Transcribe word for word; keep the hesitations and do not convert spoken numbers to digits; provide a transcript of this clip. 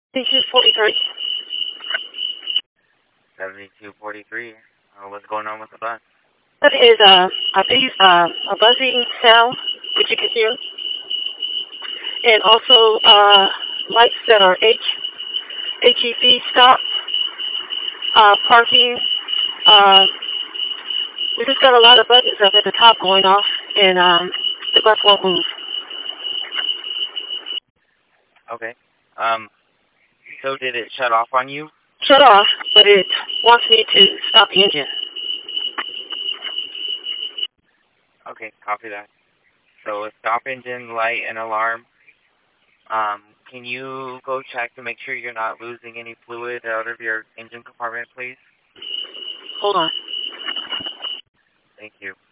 seventy-two forty-three. seventy-two forty-three. Uh, what's going on with the bus? That is uh, a, uh, a buzzing sound, which you can hear, and also uh, lights that are H, HEV stop, uh, parking. Uh, we just got a lot of buttons up at the top going off, and um, the bus won't move. Okay. Um, so did it shut off on you? Shut off, but it wants me to stop the engine. Okay, copy that. So a stop engine, light, and alarm. Um, can you go check to make sure you're not losing any fluid out of your engine compartment, please? Hold on. Thank you.